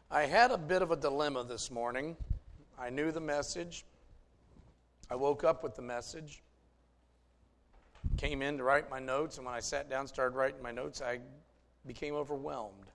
I had a bit of a dilemma this morning. I knew the message. I woke up with the message. Came in to write my notes, and when I sat down and started writing my notes, I became overwhelmed.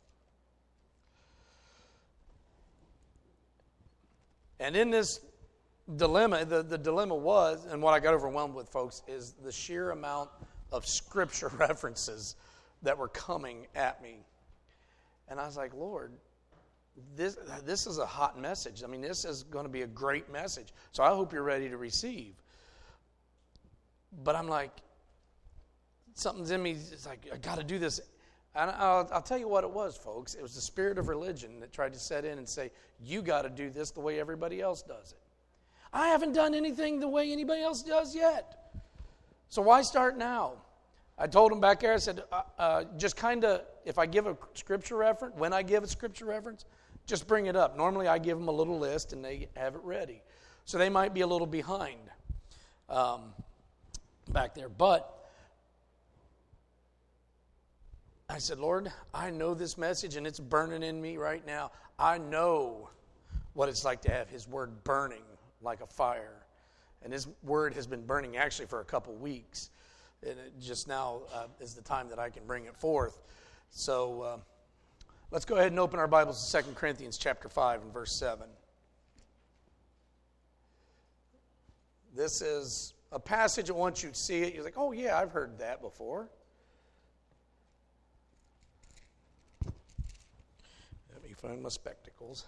And in this dilemma, the dilemma was, and what I got overwhelmed with, folks, is the sheer amount of scripture references that were coming at me. And I was like, Lord, this is a hot message. I mean, this is going to be a great message. So I hope you're ready to receive. But I'm like, something's in me. It's like, I got to do this. And I'll tell you what it was, folks. It was the spirit of religion that tried to set in and say, you got to do this the way everybody else does it. I haven't done anything the way anybody else does yet. So why start now? I told him back there, I said, just kind of, if I give a scripture reference, when I give a scripture reference, just bring it up. Normally I give them a little list and they have it ready. So they might be a little behind back there. But I said, Lord, I know this message and it's burning in me right now. I know what it's like to have His Word burning like a fire. And His Word has been burning actually for a couple weeks. And it just now is the time that I can bring it forth. So let's go ahead and open our Bibles to 2 Corinthians chapter 5 and verse 7. This is a passage, once you see it, you're like, oh yeah, I've heard that before. Let me find my spectacles.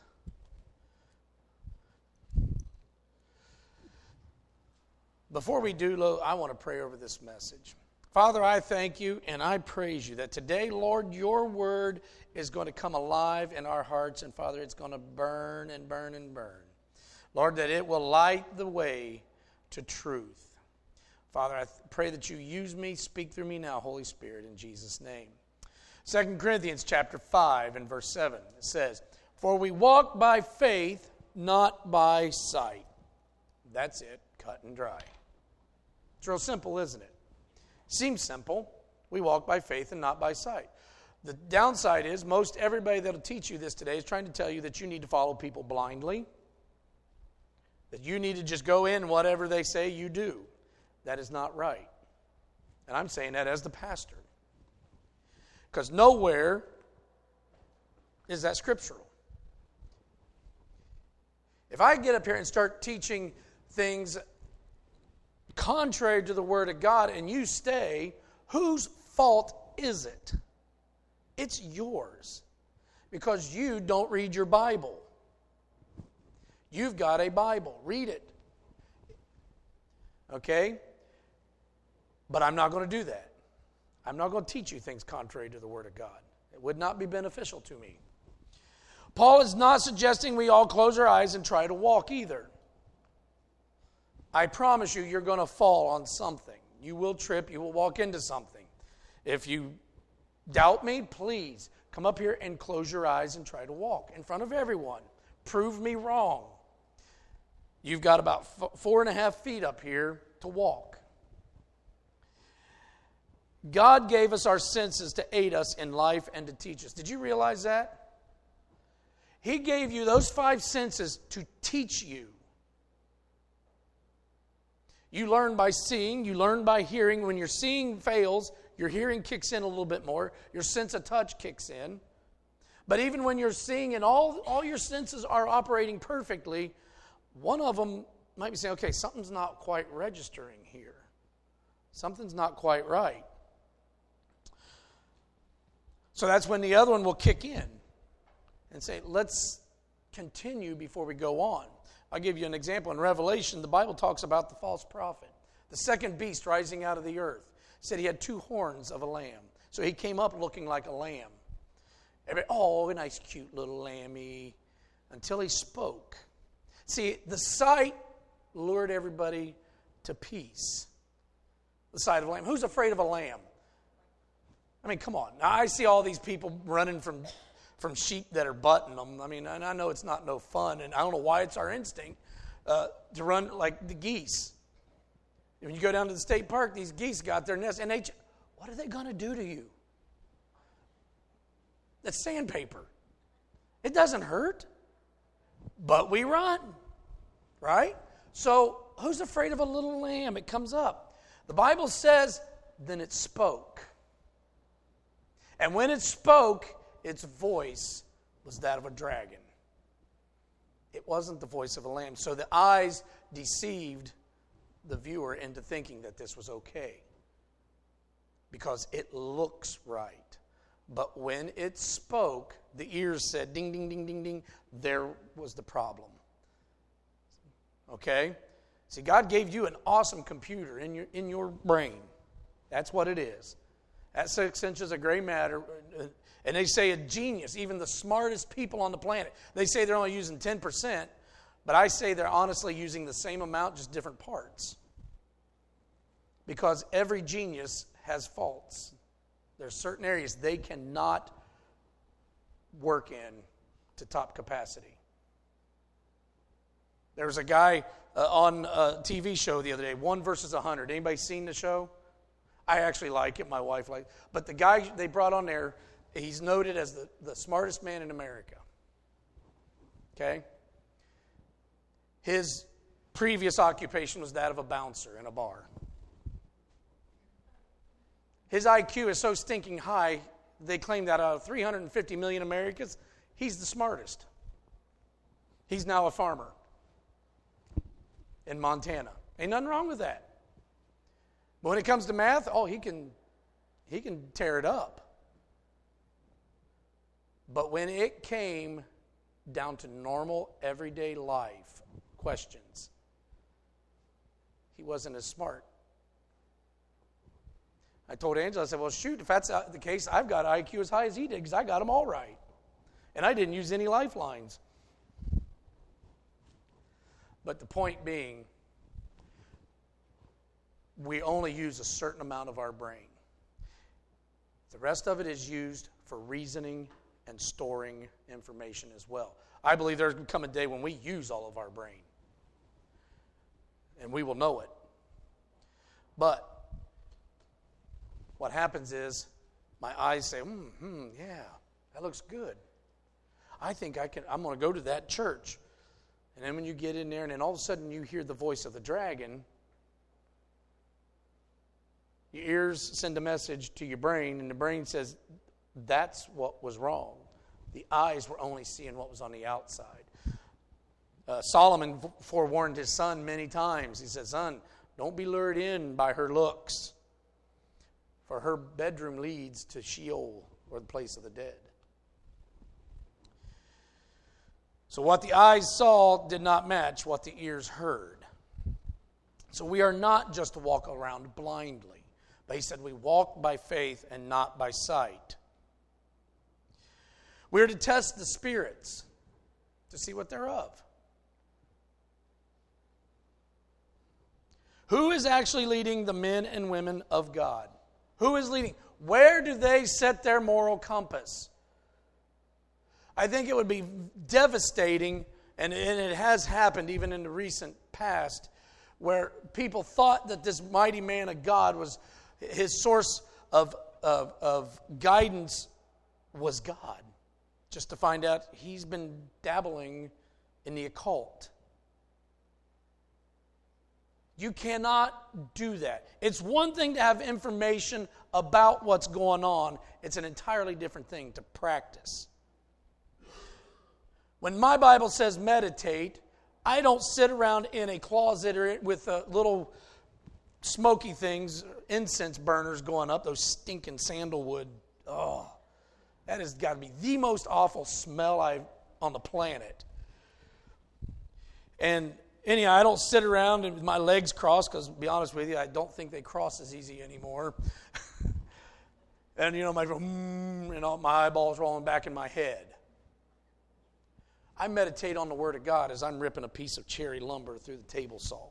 Before we do, I want to pray over this message. Father, I thank you and I praise you that today, Lord, your word is going to come alive in our hearts. And Father, it's going to burn and burn and burn. Lord, that it will light the way to truth. Father, I pray that you use me, speak through me now, Holy Spirit, in Jesus' name. 2 Corinthians chapter 5 and verse 7, it says, for we walk by faith, not by sight. That's it, cut and dry. It's real simple, isn't it? Seems simple. We walk by faith and not by sight. The downside is most everybody that will teach you this today is trying to tell you that you need to follow people blindly, that you need to just go in whatever they say you do. That is not right. And I'm saying that as the pastor. Because nowhere is that scriptural. If I get up here and start teaching things contrary to the Word of God and you stay, whose fault is it? It's yours. Because you don't read your Bible. You've got a Bible. Read it. Okay? But I'm not going to do that. I'm not going to teach you things contrary to the Word of God. It would not be beneficial to me. Paul is not suggesting we all close our eyes and try to walk either. I promise you, you're going to fall on something. You will trip. You will walk into something. If you doubt me, please come up here and close your eyes and try to walk in front of everyone. Prove me wrong. You've got about 4.5 feet up here to walk. God gave us our senses to aid us in life and to teach us. Did you realize that? He gave you those 5 senses to teach you. You learn by seeing, you learn by hearing. When your seeing fails, your hearing kicks in a little bit more. Your sense of touch kicks in. But even when you're seeing and all your senses are operating perfectly, one of them might be saying, okay, something's not quite registering here. Something's not quite right. So that's when the other one will kick in and say, let's continue before we go on. I'll give you an example. In Revelation, the Bible talks about the false prophet, the second beast rising out of the earth. It said he had 2 horns of a lamb. So he came up looking like a lamb. Oh, a nice cute little lammy. Until he spoke. See, the sight lured everybody to peace. The sight of a lamb. Who's afraid of a lamb? I mean, come on. Now, I see all these people running from sheep that are butting them. I mean, and I know it's not no fun, and I don't know why it's our instinct to run like the geese. When you go down to the state park, these geese got their nest, and what are they going to do to you? That's sandpaper. It doesn't hurt, but we run, right? So who's afraid of a little lamb? It comes up. The Bible says, then it spoke. And when it spoke, its voice was that of a dragon. It wasn't the voice of a lamb. So the eyes deceived the viewer into thinking that this was okay, because it looks right. But when it spoke, the ears said, ding, ding, ding, ding, ding. There was the problem. Okay? See, God gave you an awesome computer in your brain. That's what it is. That 6 inches of gray matter. And they say a genius, even the smartest people on the planet, they say they're only using 10%, but I say they're honestly using the same amount, just different parts. Because every genius has faults. There's certain areas they cannot work in to top capacity. There was a guy on a TV show the other day, 1 versus 100. Anybody seen the show? I actually like it. My wife likes it. But the guy they brought on there, he's noted as the smartest man in America. Okay? His previous occupation was that of a bouncer in a bar. His IQ is so stinking high, they claim that out of 350 million Americans, he's the smartest. He's now a farmer in Montana. Ain't nothing wrong with that. But when it comes to math, he can tear it up. But when it came down to normal, everyday life questions, he wasn't as smart. I told Angela, I said, well, shoot, if that's the case, I've got IQ as high as he did, because I got them all right. And I didn't use any lifelines. But the point being, we only use a certain amount of our brain. The rest of it is used for reasoning and storing information as well. I believe there's going to come a day when we use all of our brain. And we will know it. But what happens is my eyes say, yeah, that looks good. I think I'm going to go to that church. And then when you get in there and then all of a sudden you hear the voice of the dragon, your ears send a message to your brain, and the brain says, that's what was wrong. The eyes were only seeing what was on the outside. Solomon forewarned his son many times. He said, son, don't be lured in by her looks, for her bedroom leads to Sheol, or the place of the dead. So what the eyes saw did not match what the ears heard. So we are not just to walk around blindly. But he said we walk by faith and not by sight. We're to test the spirits to see what they're of. Who is actually leading the men and women of God? Who is leading? Where do they set their moral compass? I think it would be devastating, and it has happened even in the recent past, where people thought that this mighty man of God was, his source of guidance was God, just to find out he's been dabbling in the occult. You cannot do that. It's one thing to have information about what's going on. It's an entirely different thing to practice. When my Bible says meditate, I don't sit around in a closet with little smoky things, incense burners going up, those stinking sandalwood. Oh, that has got to be the most awful smell on the planet. And anyhow, I don't sit around with my legs crossed, because to be honest with you, I don't think they cross as easy anymore. And my eyeballs rolling back in my head. I meditate on the Word of God as I'm ripping a piece of cherry lumber through the table saw.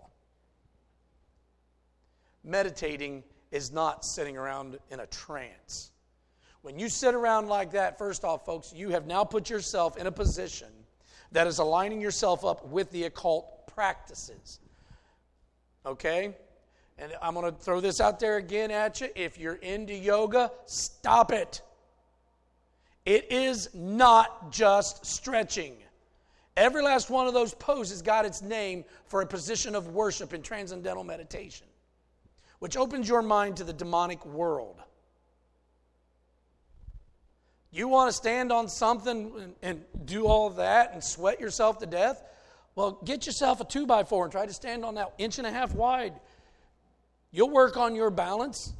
Meditating is not sitting around in a trance. When you sit around like that, first off, folks, you have now put yourself in a position that is aligning yourself up with the occult practices. Okay? And I'm going to throw this out there again at you. If you're into yoga, stop it. It is not just stretching. Every last one of those poses got its name for a position of worship in transcendental meditation, which opens your mind to the demonic world. You want to stand on something and do all of that and sweat yourself to death? Well, get yourself a 2x4 and try to stand on that 1.5 inches wide. You'll work on your balance.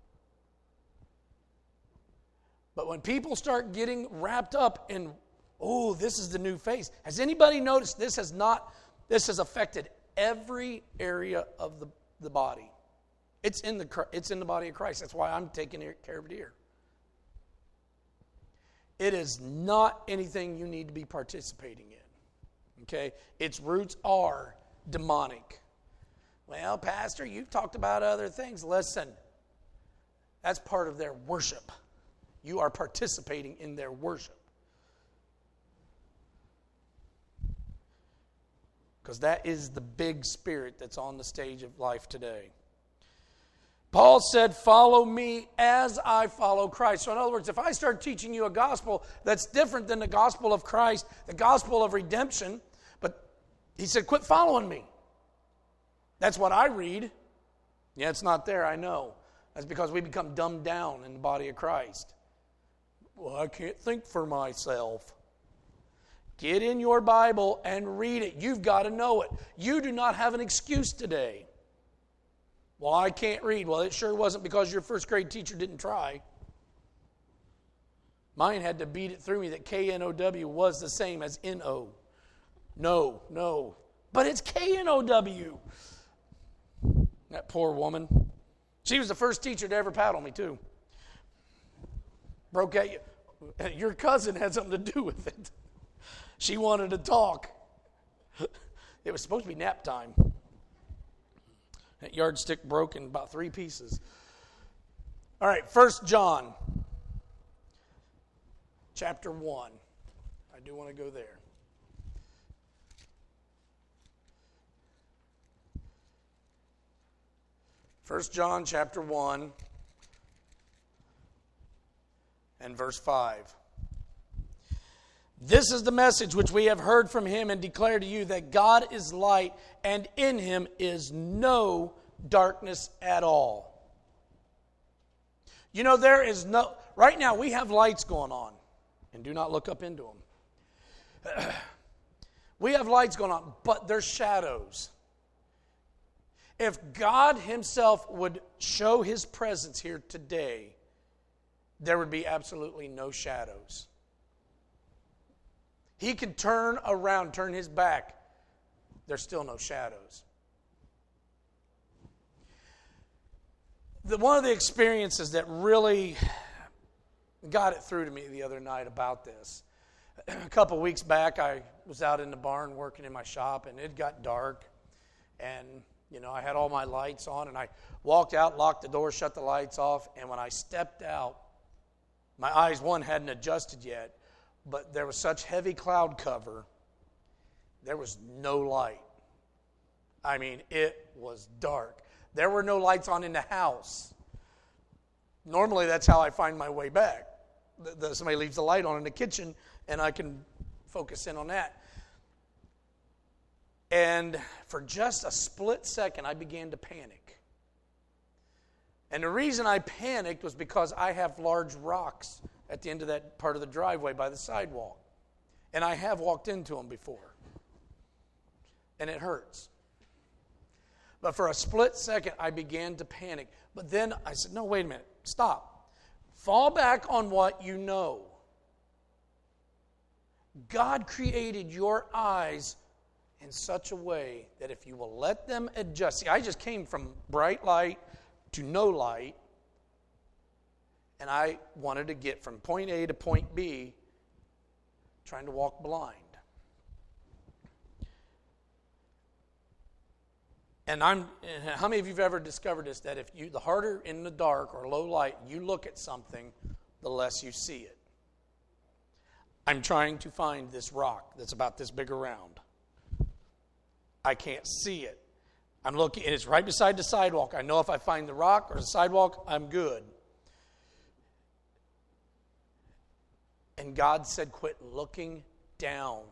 But when people start getting wrapped up in, oh, this is the new face. Has anybody noticed this has affected every area of the body? It's in the body of Christ. That's why I'm taking care of it here. It is not anything you need to be participating in. Okay? Its roots are demonic. Well, Pastor, you've talked about other things. Listen, that's part of their worship. You are participating in their worship. Because that is the big spirit that's on the stage of life today. Paul said, follow me as I follow Christ. So in other words, if I start teaching you a gospel that's different than the gospel of Christ, the gospel of redemption, but he said, quit following me. That's what I read. Yeah, it's not there, I know. That's because we become dumbed down in the body of Christ. Well, I can't think for myself. Get in your Bible and read it. You've got to know it. You do not have an excuse today. Well, I can't read. Well, it sure wasn't because your first grade teacher didn't try. Mine had to beat it through me that K-N-O-W was the same as N-O. No. But it's K-N-O-W. That poor woman. She was the first teacher to ever paddle me, too. Broke at you. Your cousin had something to do with it. She wanted to talk. It was supposed to be nap time. That yardstick broke in about 3 pieces. All right, 1 John chapter 1. I do want to go there. First John chapter 1 and verse 5. This is the message which we have heard from him and declare to you, that God is light, and in him is no darkness at all. You know, right now we have lights going on, and do not look up into them. We have lights going on, but there's shadows. If God himself would show his presence here today, there would be absolutely no shadows. He can turn around, turn his back. There's still no shadows. One of the experiences that really got it through to me the other night about this, a couple weeks back, I was out in the barn working in my shop, and it got dark. And, I had all my lights on, and I walked out, locked the door, shut the lights off, and when I stepped out, my eyes, hadn't adjusted yet, but there was such heavy cloud cover, there was no light. I mean, it was dark. There were no lights on in the house. Normally, that's how I find my way back. Somebody leaves the light on in the kitchen, and I can focus in on that. And for just a split second, I began to panic. And the reason I panicked was because I have large rocks at the end of that part of the driveway by the sidewalk. And I have walked into them before. And it hurts. But for a split second, I began to panic. But then I said, no, wait a minute. Stop. Fall back on what you know. God created your eyes in such a way that if you will let them adjust. See, I just came from bright light to no light. And I wanted to get from point A to point B, trying to walk blind. And how many of you have ever discovered this, that the harder in the dark or low light you look at something, the less you see it? I'm trying to find this rock that's about this big around. I can't see it. I'm looking, and it's right beside the sidewalk. I know if I find the rock or the sidewalk, I'm good. And God said, quit looking down.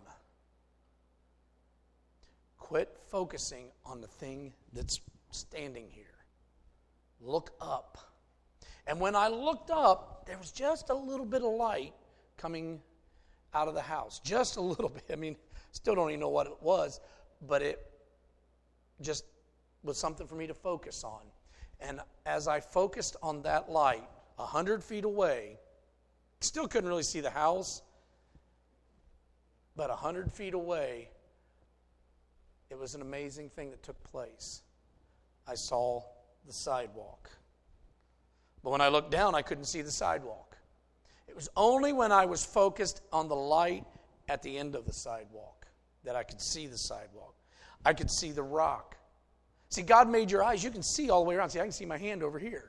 Quit focusing on the thing that's standing here. Look up. And when I looked up, there was just a little bit of light coming out of the house. Just a little bit. I mean, still don't even know what it was, but it just was something for me to focus on. And as I focused on that light, 100 feet away, still couldn't really see the house, but 100 feet away, it was an amazing thing that took place. I saw the sidewalk. But when I looked down, I couldn't see the sidewalk. It was only when I was focused on the light at the end of the sidewalk that I could see the sidewalk. I could see the rock. See, God made your eyes. You can see all the way around. See, I can see my hand over here.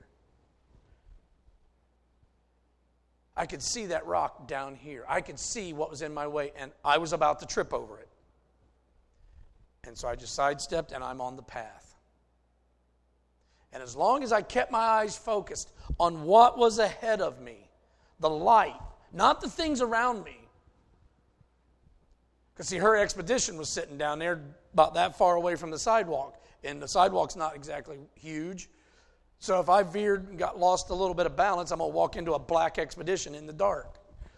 I could see that rock down here. I could see what was in my way, and I was about to trip over it. And so I just sidestepped, and I'm on the path. And as long as I kept my eyes focused on what was ahead of me, the light, not the things around me. Because see, her expedition was sitting down there about that far away from the sidewalk. And the sidewalk's not exactly huge. So if I veered and got lost a little bit of balance, I'm going to walk into a black expedition in the dark.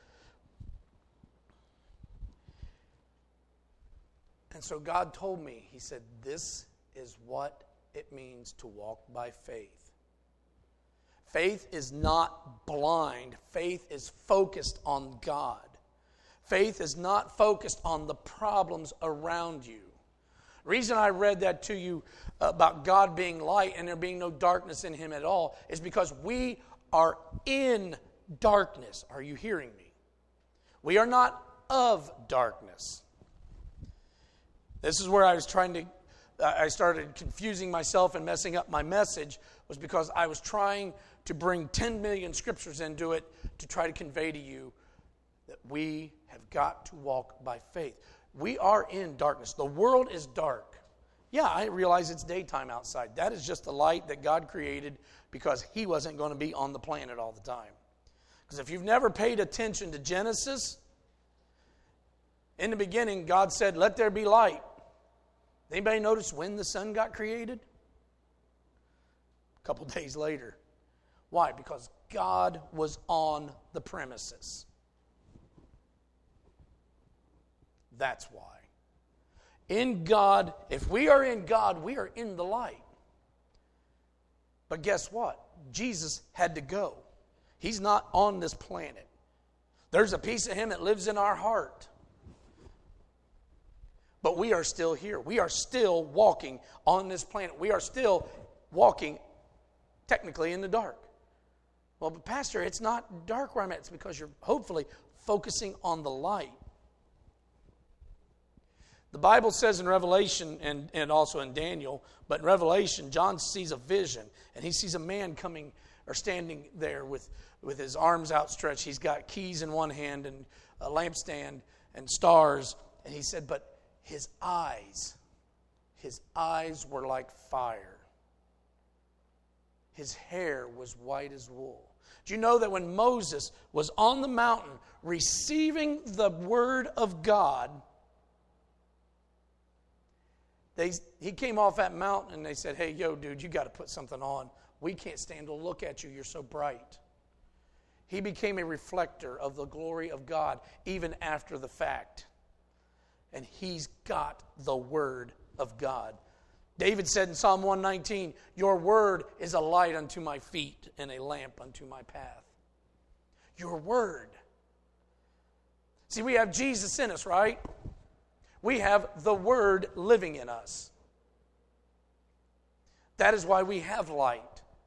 And so God told me, He said, this is what it means to walk by faith. Faith is not blind. Faith is focused on God. Faith is not focused on the problems around you. The reason I read that to you about God being light and there being no darkness in Him at all is because we are in darkness. Are you hearing me? We are not of darkness. This is where I was I started confusing myself and messing up my message, was because I was trying to bring 10 million scriptures into it to try to convey to you that we have got to walk by faith. We are in darkness. The world is dark. Yeah, I realize it's daytime outside. That is just the light that God created because He wasn't going to be on the planet all the time. Because if you've never paid attention to Genesis, in the beginning, God said, let there be light. Anybody notice when the sun got created? A couple days later. Why? Because God was on the premises. That's why. In God, if we are in God, we are in the light. But guess what? Jesus had to go. He's not on this planet. There's a piece of Him that lives in our heart. But we are still here. We are still walking on this planet. We are still walking technically in the dark. Well, but Pastor, it's not dark where I'm at. It's because you're hopefully focusing on the light. The Bible says in Revelation and also in Daniel, but in Revelation, John sees a vision, and he sees a man coming or standing there with his arms outstretched. He's got keys in one hand and a lampstand and stars, and he said, but his eyes were like fire. His hair was white as wool. Do you know that when Moses was on the mountain receiving the word of God, he came off that mountain and they said, hey, yo, dude, you got to put something on. We can't stand to look at you. You're so bright. He became a reflector of the glory of God even after the fact. And he's got the word of God. David said in Psalm 119, your word is a light unto my feet and a lamp unto my path. Your word. See, we have Jesus in us, right? We have the Word living in us. That is why we have light.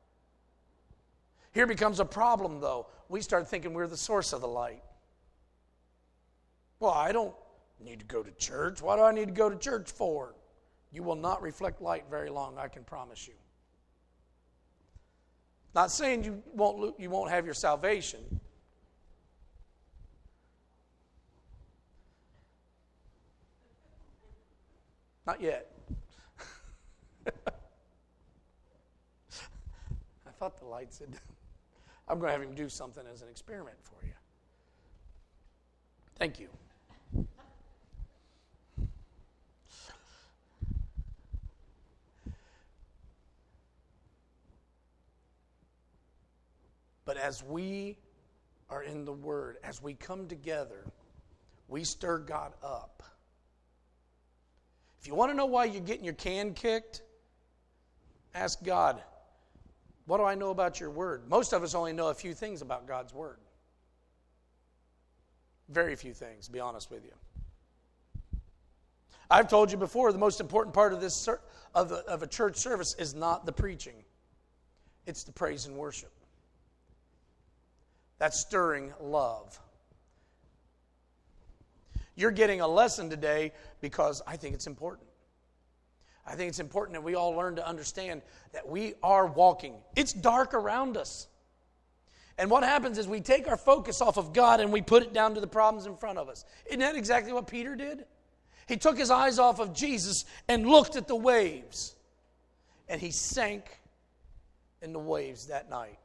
Here becomes a problem, though. We start thinking we're the source of the light. Well, I don't need to go to church. What do I need to go to church for? You will not reflect light very long, I can promise you. Not saying you won't have your salvation. Not yet. I thought the light said, I'm going to have him do something as an experiment for you. Thank you. But as we are in the Word, as we come together, we stir God up. If you want to know why you're getting your can kicked, ask God, what do I know about your Word? Most of us only know a few things about God's Word. Very few things, to be honest with you. I've told you before, the most important part of this of a church service is not the preaching. It's the praise and worship. That's stirring love. You're getting a lesson today because I think it's important. I think it's important that we all learn to understand that we are walking. It's dark around us. And what happens is we take our focus off of God and we put it down to the problems in front of us. Isn't that exactly what Peter did? He took his eyes off of Jesus and looked at the waves. And he sank in the waves that night.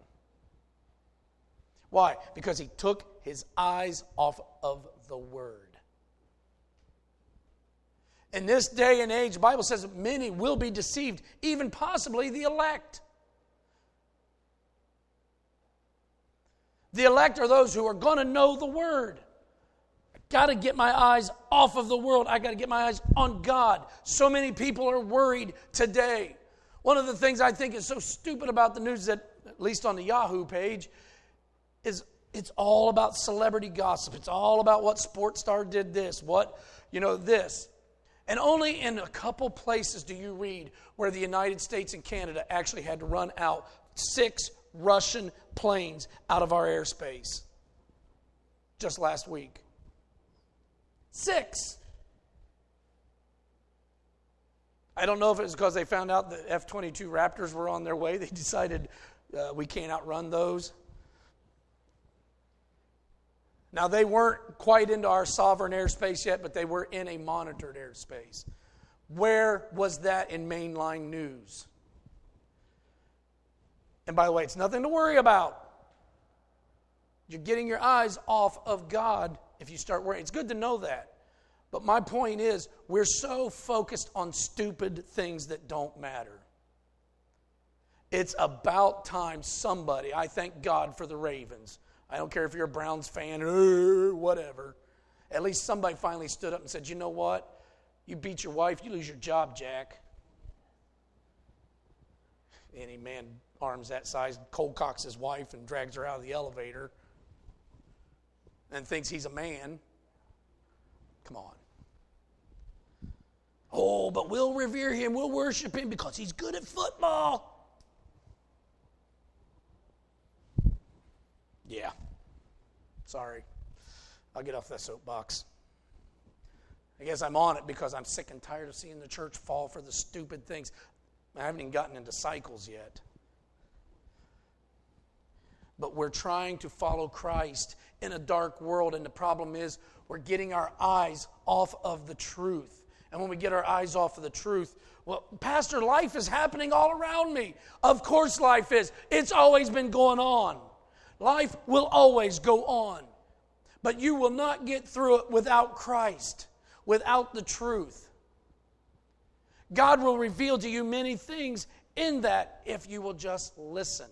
Why? Because he took his eyes off of the Word. In this day and age, the Bible says that many will be deceived, even possibly the elect. The elect are those who are going to know the Word. I've got to get my eyes off of the world. I've got to get my eyes on God. So many people are worried today. One of the things I think is so stupid about the news, that at least on the Yahoo page, is it's all about celebrity gossip. It's all about what sports star did this, this. And only in a couple places do you read where the United States and Canada actually had to run out 6 Russian planes out of our airspace just last week. 6. I don't know if it was because they found out that F-22 Raptors were on their way. They decided we can't outrun those. Now, they weren't quite into our sovereign airspace yet, but they were in a monitored airspace. Where was that in mainline news? And by the way, it's nothing to worry about. You're getting your eyes off of God if you start worrying. It's good to know that. But my point is, we're so focused on stupid things that don't matter. It's about time somebody, I thank God for the Ravens. I don't care if you're a Browns fan or whatever. At least somebody finally stood up and said, you know what? You beat your wife, you lose your job, Jack. Any man arms that size cold cocks his wife and drags her out of the elevator and thinks he's a man. Come on. Oh, but we'll revere him, we'll worship him because he's good at football. Yeah. Sorry. I'll get off that soapbox. I guess I'm on it because I'm sick and tired of seeing the church fall for the stupid things. I haven't even gotten into cycles yet. But we're trying to follow Christ in a dark world, and the problem is we're getting our eyes off of the truth. And when we get our eyes off of the truth, well, Pastor, life is happening all around me. Of course life is. It's always been going on. Life will always go on. But you will not get through it without Christ, without the truth. God will reveal to you many things in that if you will just listen.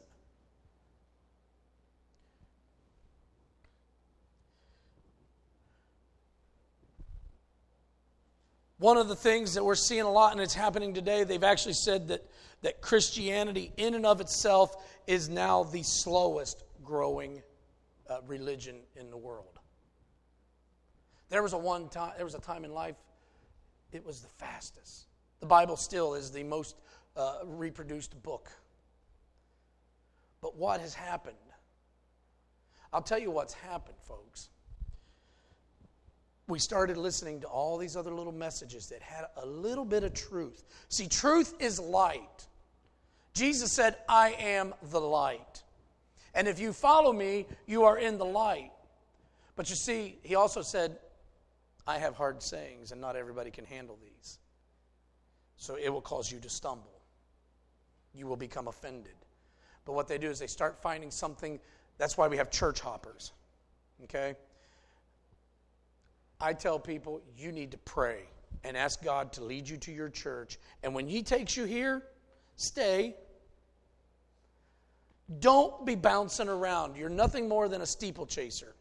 One of the things that we're seeing a lot, and it's happening today, they've actually said that Christianity in and of itself is now the slowest growing religion in the world. There was a time in life it was the fastest. The Bible still is the most reproduced book. But what has happened? I'll tell you what's happened, folks. We started listening to all these other little messages that had a little bit of truth. See, truth is light. Jesus said, I am the light. And if you follow me, you are in the light. But you see, he also said, I have hard sayings, and not everybody can handle these. So it will cause you to stumble. You will become offended. But what they do is they start finding something. That's why we have church hoppers. Okay? I tell people, you need to pray and ask God to lead you to your church. And when He takes you here, stay. Don't be bouncing around. You're nothing more than a steeplechaser.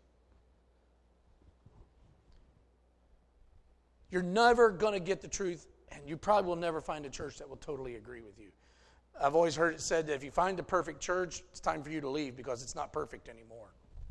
You're never going to get the truth, and you probably will never find a church that will totally agree with you. I've always heard it said that if you find a perfect church, it's time for you to leave because it's not perfect anymore.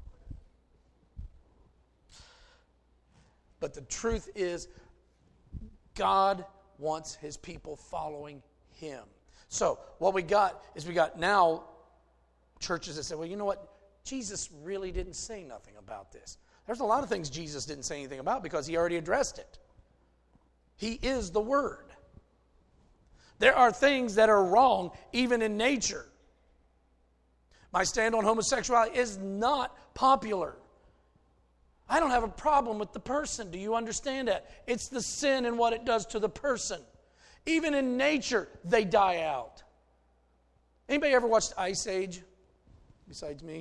But the truth is, God wants His people following Him. So what we got is we got now churches that say, well, you know what? Jesus really didn't say nothing about this. There's a lot of things Jesus didn't say anything about because He already addressed it. He is the Word. There are things that are wrong even in nature. My stand on homosexuality is not popular. I don't have a problem with the person. Do you understand that? It's the sin and what it does to the person. Even in nature, they die out. Anybody ever watched Ice Age besides me?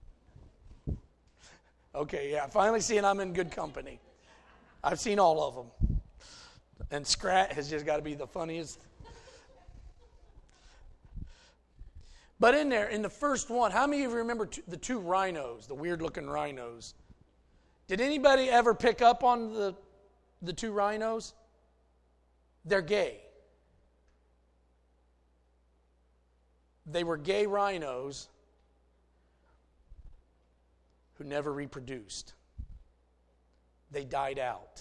Okay, yeah, finally seeing I'm in good company. I've seen all of them. And Scrat has just got to be the funniest. But in there, in the first one, how many of you remember the two rhinos, the weird-looking rhinos? Did anybody ever pick up on the two rhinos? They're gay. They were gay rhinos who never reproduced. They died out.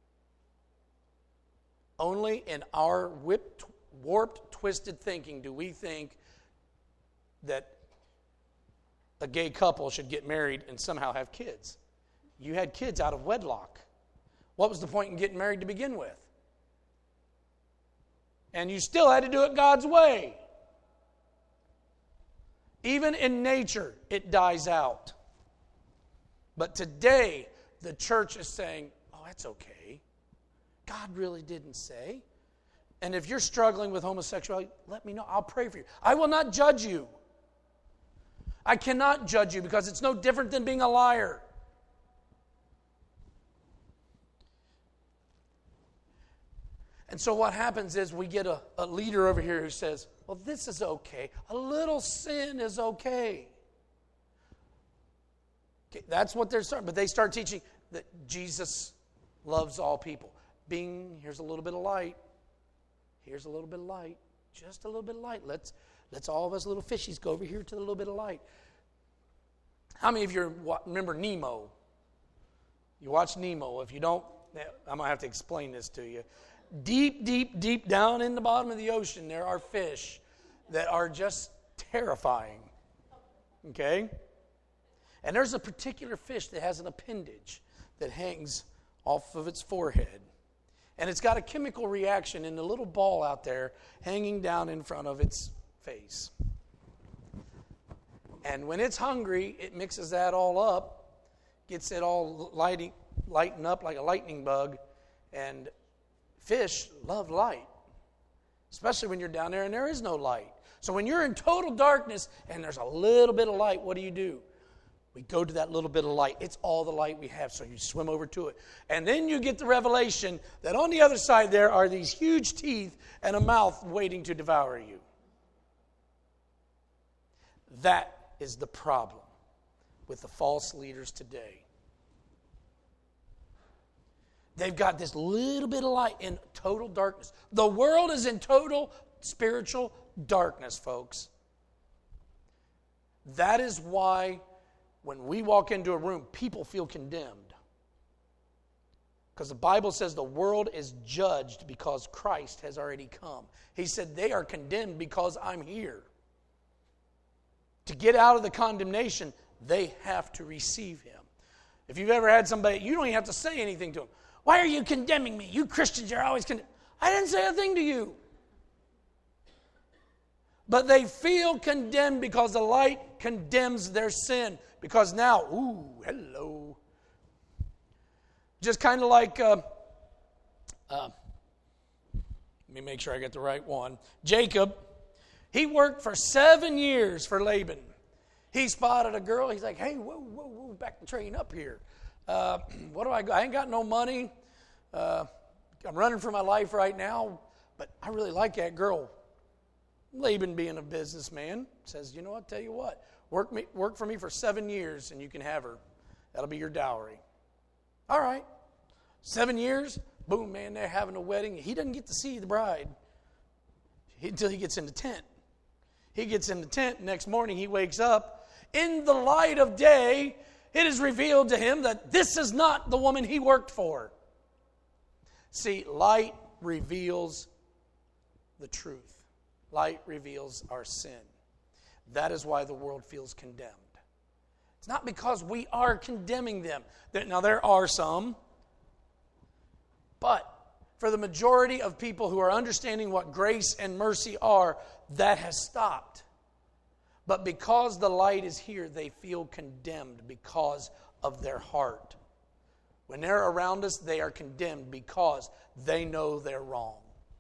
Only in our warped, twisted thinking do we think that a gay couple should get married and somehow have kids. You had kids out of wedlock. What was the point in getting married to begin with? And you still had to do it God's way. Even in nature, it dies out. But today, the church is saying, oh, that's okay. God really didn't say. And if you're struggling with homosexuality, let me know. I'll pray for you. I will not judge you. I cannot judge you because it's no different than being a liar. And so what happens is we get a leader over here who says, well, this is okay. A little sin is okay. Okay, that's what they're starting. But they start teaching that Jesus loves all people. Bing, here's a little bit of light. Here's a little bit of light. Just a little bit of light. Let's all of us little fishies go over here to the little bit of light. How many of you remember Nemo? You watch Nemo. If you don't, I'm going to have to explain this to you. Deep, deep, deep down in the bottom of the ocean, there are fish that are just terrifying. Okay? And there's a particular fish that has an appendage that hangs off of its forehead. And it's got a chemical reaction in the little ball out there hanging down in front of its face. And when it's hungry, it mixes that all up, gets it all lighten up like a lightning bug, and fish love light, especially when you're down there and there is no light. So when you're in total darkness and there's a little bit of light, what do? We go to that little bit of light. It's all the light we have, so you swim over to it. And then you get the revelation that on the other side there are these huge teeth and a mouth waiting to devour you. That is the problem with the false leaders today. They've got this little bit of light in total darkness. The world is in total spiritual darkness, folks. That is why when we walk into a room, people feel condemned. Because the Bible says the world is judged because Christ has already come. He said they are condemned because I'm here. To get out of the condemnation, they have to receive Him. If you've ever had somebody, you don't even have to say anything to them. Why are you condemning me? You Christians are always condemning. I didn't say a thing to you. But they feel condemned because the light condemns their sin. Because now, ooh, hello. Just kind of like, let me make sure I get the right one. Jacob, he worked for 7 years for Laban. He spotted a girl. He's like, hey, whoa, back the train up here. What do I go? I ain't got no money. I'm running for my life right now, but I really like that girl. Laban, being a businessman, says, you know what, tell you what, work for me for 7 years and you can have her. That'll be your dowry. All right. 7 years, boom, man, they're having a wedding. He doesn't get to see the bride until he gets in the tent. He gets in the tent, next morning he wakes up. In the light of day, it is revealed to him that this is not the woman he worked for. See, light reveals the truth. Light reveals our sin. That is why the world feels condemned. It's not because we are condemning them. Now, there are some, but for the majority of people who are understanding what grace and mercy are, that has stopped. But because the light is here, they feel condemned because of their heart. When they're around us, they are condemned because they know they're wrong.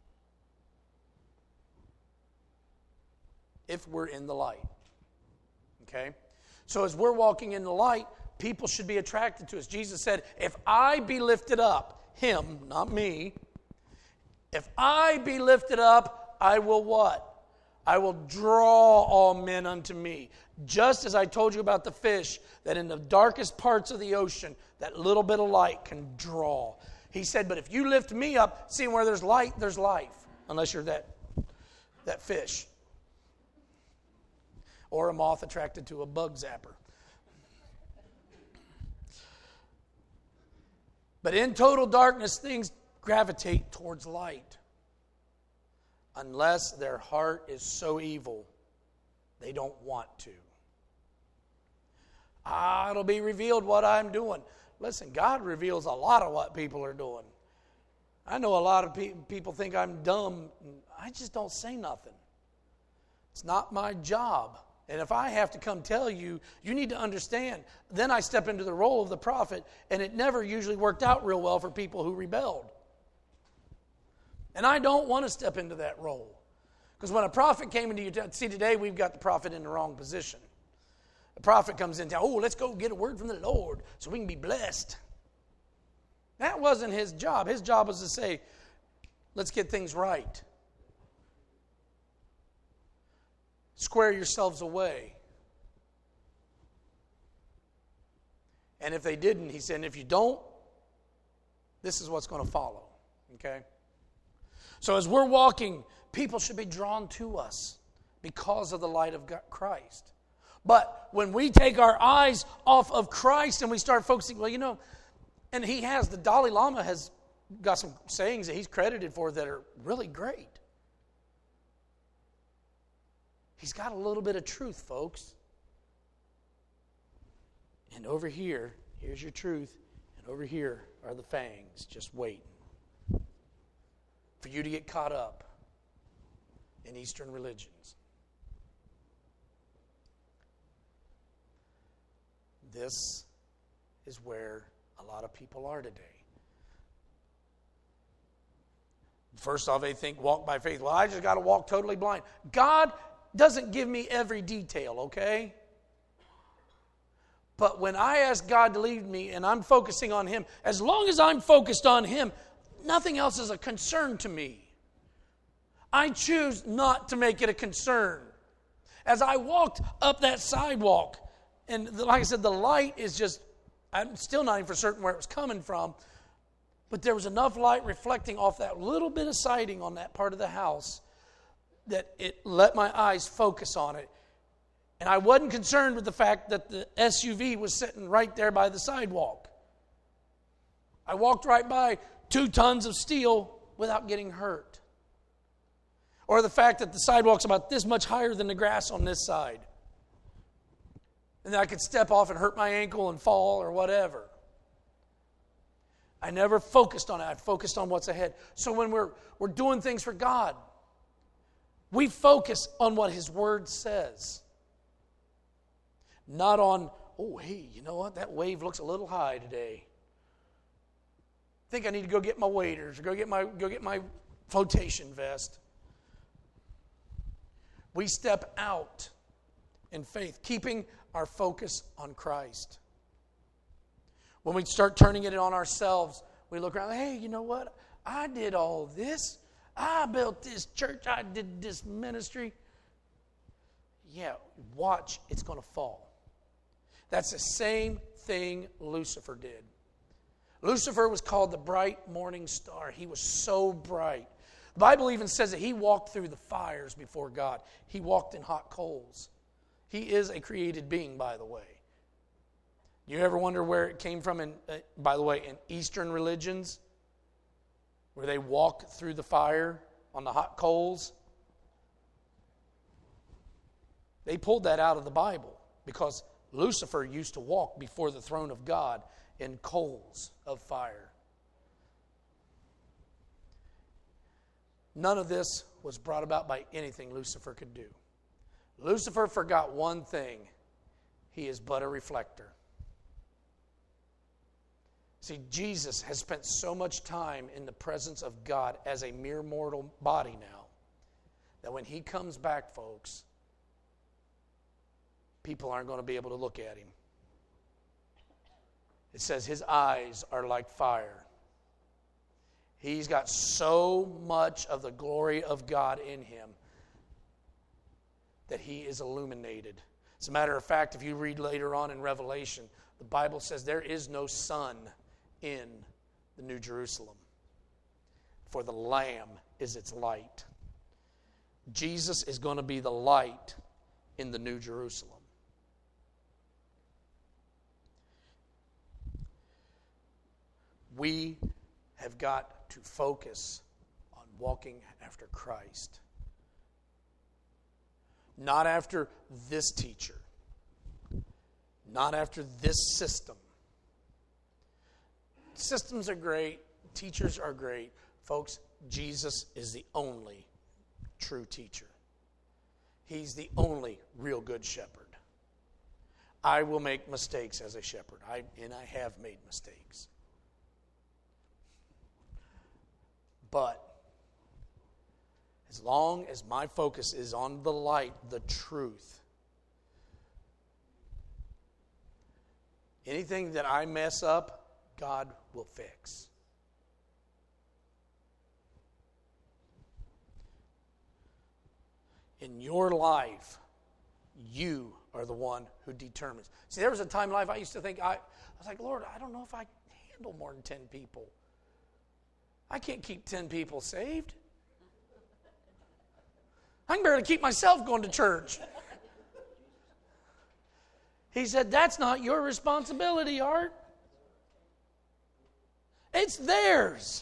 If we're in the light. Okay? So as we're walking in the light, people should be attracted to us. Jesus said, if I be lifted up, him, not me, if I be lifted up, I will what? I will draw all men unto me. Just as I told you about the fish, that in the darkest parts of the ocean, that little bit of light can draw. He said, but if you lift me up, see where there's light, there's life. Unless you're that fish. Or a moth attracted to a bug zapper. But in total darkness, things gravitate towards light. Unless their heart is so evil, they don't want to. It'll be revealed what I'm doing. Listen, God reveals a lot of what people are doing. I know a lot of people think I'm dumb. I just don't say nothing. It's not my job. And if I have to come tell you, you need to understand. Then I step into the role of the prophet, and it never usually worked out real well for people who rebelled. And I don't want to step into that role. Because when a prophet came into you, see, today we've got the prophet in the wrong position. The prophet comes in and says, let's go get a word from the Lord so we can be blessed. That wasn't his job. His job was to say, let's get things right. Square yourselves away. And if they didn't, he said, and if you don't, this is what's going to follow. Okay? So as we're walking, people should be drawn to us because of the light of Christ. But when we take our eyes off of Christ and we start focusing, and the Dalai Lama has got some sayings that he's credited for that are really great. He's got a little bit of truth, folks. And over here, here's your truth, and over here are the fangs just waiting for you to get caught up in Eastern religions. This is where a lot of people are today. First off, they think walk by faith. Well, I just got to walk totally blind. God doesn't give me every detail, okay? But when I ask God to lead me and I'm focusing on Him, as long as I'm focused on Him, nothing else is a concern to me. I choose not to make it a concern. As I walked up that sidewalk, and like I said, the light is just, I'm still not even for certain where it was coming from, but there was enough light reflecting off that little bit of siding on that part of the house that it let my eyes focus on it. And I wasn't concerned with the fact that the SUV was sitting right there by the sidewalk. I walked right by 2 tons of steel without getting hurt. Or the fact that the sidewalk's about this much higher than the grass on this side. And then I could step off and hurt my ankle and fall or whatever. I never focused on it. I focused on what's ahead. So when we're doing things for God, we focus on what His Word says. Not on, hey, you know what? That wave looks a little high today. I think I need to go get my waders or go get my flotation vest. We step out in faith, keeping our focus on Christ. When we start turning it on ourselves, we look around, hey, you know what? I did all this. I built this church. I did this ministry. Yeah, watch, it's going to fall. That's the same thing Lucifer did. Lucifer was called the bright morning star. He was so bright. The Bible even says that he walked through the fires before God. He walked in hot coals. He is a created being, by the way. You ever wonder where it came from, by the way, in Eastern religions, where they walk through the fire on the hot coals? They pulled that out of the Bible because Lucifer used to walk before the throne of God in coals of fire. None of this was brought about by anything Lucifer could do. Lucifer forgot one thing. He is but a reflector. See, Jesus has spent so much time in the presence of God as a mere mortal body now, that when He comes back, folks, people aren't going to be able to look at Him. It says His eyes are like fire. He's got so much of the glory of God in Him that He is illuminated. As a matter of fact, if you read later on in Revelation, the Bible says there is no sun in the New Jerusalem, for the Lamb is its light. Jesus is going to be the light in the New Jerusalem. We have got to focus on walking after Christ. Not after this teacher. Not after this system. Systems are great. Teachers are great. Folks, Jesus is the only true teacher. He's the only real good shepherd. I will make mistakes as a shepherd. I have made mistakes. But as long as my focus is on the light, the truth, anything that I mess up, God will fix. In your life, you are the one who determines. See, there was a time in life I used to think, I was like, Lord, I don't know if I can handle more than 10 people. I can't keep 10 people saved. I can barely keep myself going to church. He said, that's not your responsibility, Art. It's theirs.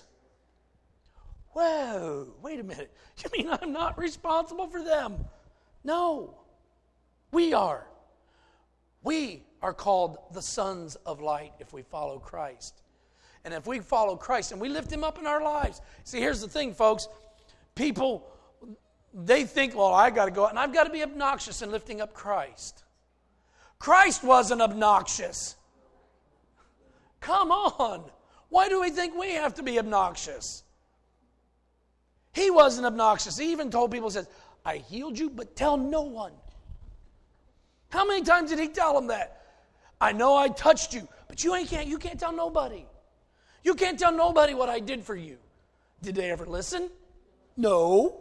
Whoa, wait a minute. You mean I'm not responsible for them? No, we are. We are called the sons of light if we follow Christ. And if we follow Christ and we lift Him up in our lives. See, here's the thing, folks. People, they think, well, I got to go out and I've got to be obnoxious in lifting up Christ. Christ wasn't obnoxious. Come on. Why do we think we have to be obnoxious? He wasn't obnoxious. He even told people, says, I healed you, but tell no one. How many times did He tell them that? I know I touched you, but you can't tell nobody. You can't tell nobody what I did for you. Did they ever listen? No.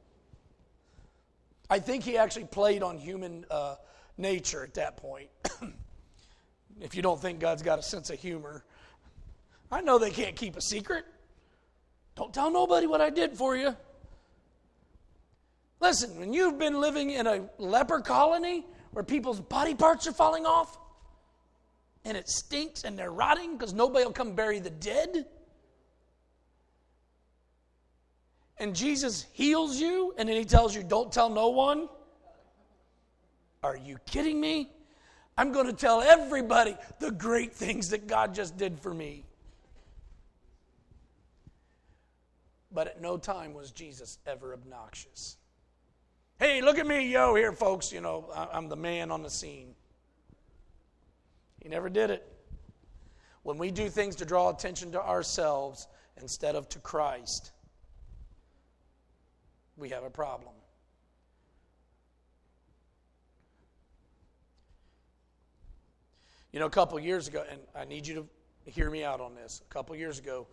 I think He actually played on human nature at that point. If you don't think God's got a sense of humor. I know they can't keep a secret. Don't tell nobody what I did for you. Listen, when you've been living in a leper colony where people's body parts are falling off, and it stinks and they're rotting because nobody will come bury the dead, and Jesus heals you, and then He tells you, don't tell no one? Are you kidding me? I'm going to tell everybody the great things that God just did for me. But at no time was Jesus ever obnoxious. Hey, look at me, yo, here, folks. You know, I'm the man on the scene. He never did it. When we do things to draw attention to ourselves instead of to Christ, we have a problem. You know, a couple years ago, and I need you to hear me out on this. A couple years ago,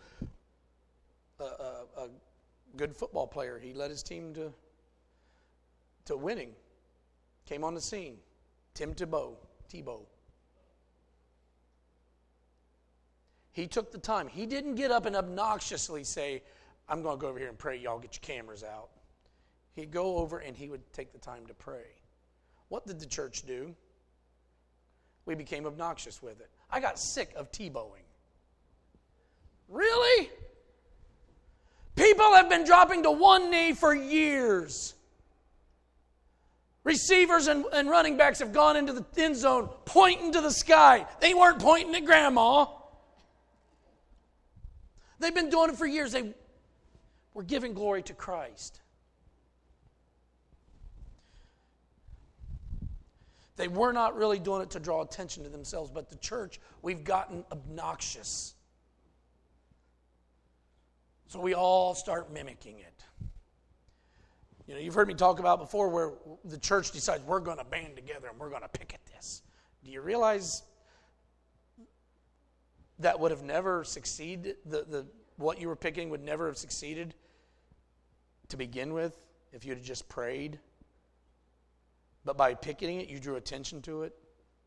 a good football player, he led his team to winning, came on the scene. Tim Tebow. He took the time. He didn't get up and obnoxiously say, I'm going to go over here and pray. Y'all get your cameras out. He'd go over and he would take the time to pray. What did the church do? We became obnoxious with it. I got sick of Tebowing. Really? People have been dropping to one knee for years. Receivers and running backs have gone into the end zone pointing to the sky. They weren't pointing at grandma. They've been doing it for years. They were giving glory to Christ. They were not really doing it to draw attention to themselves, but the church, we've gotten obnoxious. So we all start mimicking it. You know, you've heard me talk about before where the church decides we're going to band together and we're going to picket this. Do you realize that would have never succeeded? What you were picking would never have succeeded to begin with if you'd have just prayed. But by picketing it, you drew attention to it.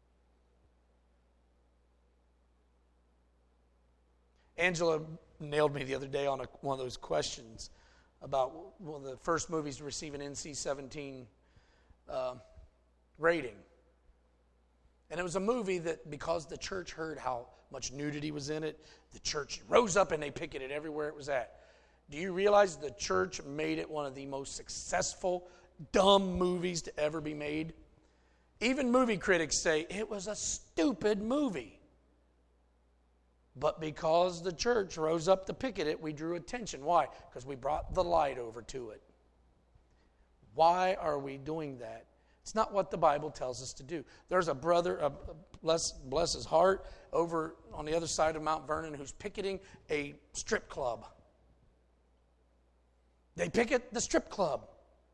Angela nailed me the other day on one of those questions about one of the first movies to receive an NC-17 rating. And it was a movie that, because the church heard how much nudity was in it, the church rose up and they picketed everywhere it was at. Do you realize the church made it one of the most successful, dumb movies to ever be made? Even movie critics say it was a stupid movie. But because the church rose up to picket it, we drew attention. Why? Because we brought the light over to it. Why are we doing that? It's not what the Bible tells us to do. There's a brother, bless his heart, over on the other side of Mount Vernon who's picketing a strip club. They picket the strip club.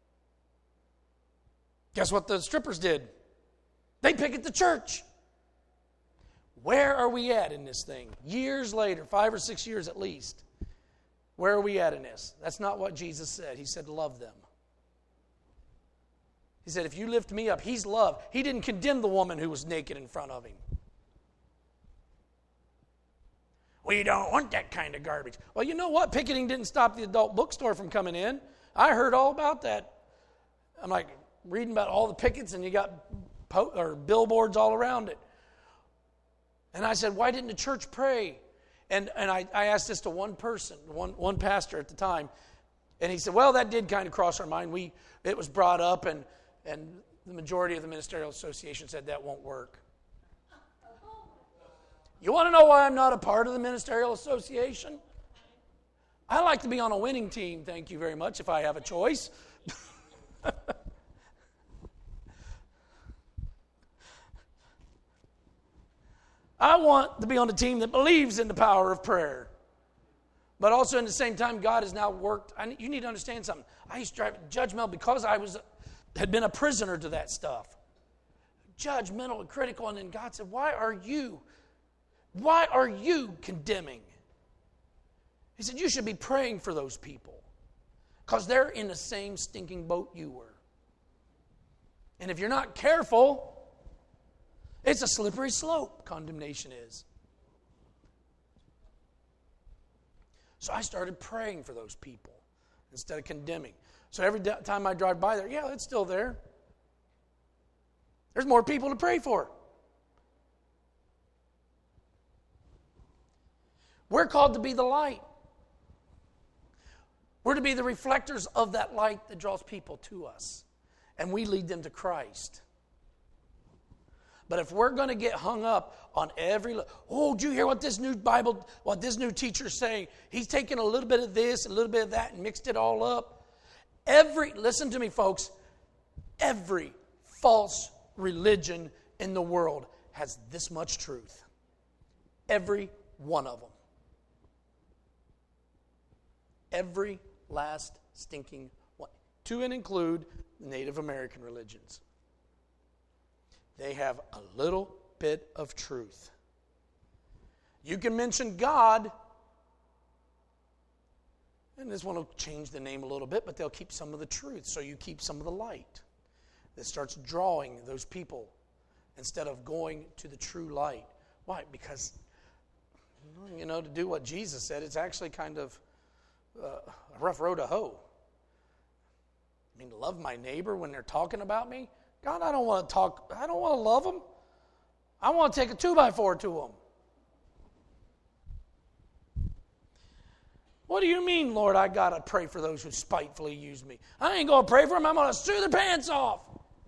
Guess what the strippers did? They picket the church. Where are we at in this thing? Years later, 5 or 6 years at least. Where are we at in this? That's not what Jesus said. He said, love them. He said, if you lift me up, he's love. He didn't condemn the woman who was naked in front of him. We don't want that kind of garbage. Well, you know what? Picketing didn't stop the adult bookstore from coming in. I heard all about that. I'm like reading about all the pickets, and you got billboards all around it. And I said, why didn't the church pray? And I asked this to one person, one pastor at the time, and he said, well, that did kind of cross our mind. It was brought up, and the majority of the ministerial association said that won't work. You want to know why I'm not a part of the ministerial association? I like to be on a winning team, thank you very much, if I have a choice. I want to be on a team that believes in the power of prayer. But also, in the same time, God has now worked. You need to understand something. I used to drive judgmental because I had been a prisoner to that stuff. Judgmental and critical. And then God said, why are you condemning? He said, you should be praying for those people. Because they're in the same stinking boat you were. And if you're not careful, it's a slippery slope, condemnation is. So I started praying for those people instead of condemning. So every time I drive by there, yeah, it's still there. There's more people to pray for. We're called to be the light. We're to be the reflectors of that light that draws people to us. And we lead them to Christ. But if we're going to get hung up on did you hear what this new teacher's saying? He's taken a little bit of this, a little bit of that, and mixed it all up. Listen to me, folks, every false religion in the world has this much truth. Every one of them. Every last stinking one. To and include Native American religions. They have a little bit of truth. You can mention God, and this one will change the name a little bit, but they'll keep some of the truth, so you keep some of the light. That starts drawing those people instead of going to the true light. Why? Because, to do what Jesus said, it's actually kind of a rough road to hoe. I mean, to love my neighbor when they're talking about me? God, I don't want to love them. I want to take a 2x4 to them. What do you mean, Lord, I got to pray for those who spitefully use me? I ain't going to pray for them. I'm going to sue their pants off.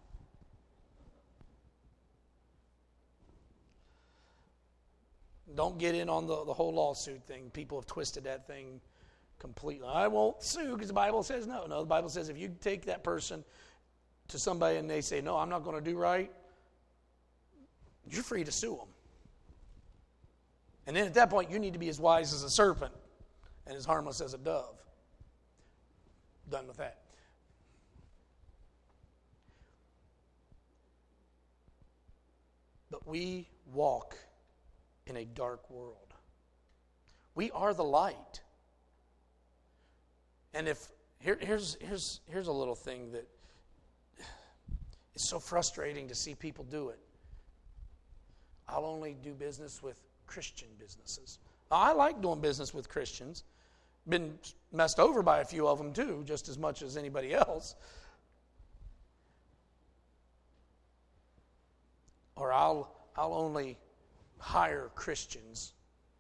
Don't get in on the whole lawsuit thing. People have twisted that thing completely. I won't sue because the Bible says no. No, the Bible says if you take that person to somebody and they say, no, I'm not going to do right, you're free to sue them. And then at that point, you need to be as wise as a serpent and as harmless as a dove. Done with that. But we walk in a dark world. We are the light. And here's a little thing that is so frustrating to see people do it. I'll only do business with Christian businesses. Now, I like doing business with Christians. Been messed over by a few of them too, just as much as anybody else. Or I'll only hire Christians.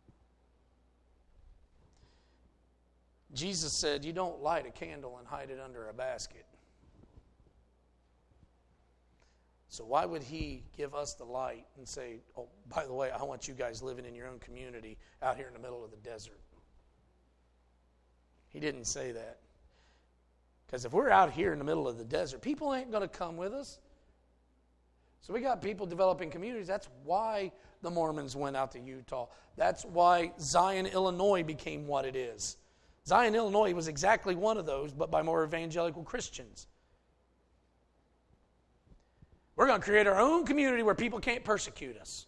Jesus said, you don't light a candle and hide it under a basket. So why would he give us the light and say, oh, by the way, I want you guys living in your own community out here in the middle of the desert? He didn't say that. Because if we're out here in the middle of the desert, people ain't going to come with us. So we got people developing communities. That's why the Mormons went out to Utah. That's why Zion, Illinois became what it is. Zion, Illinois was exactly one of those, but by more evangelical Christians. We're going to create our own community where people can't persecute us.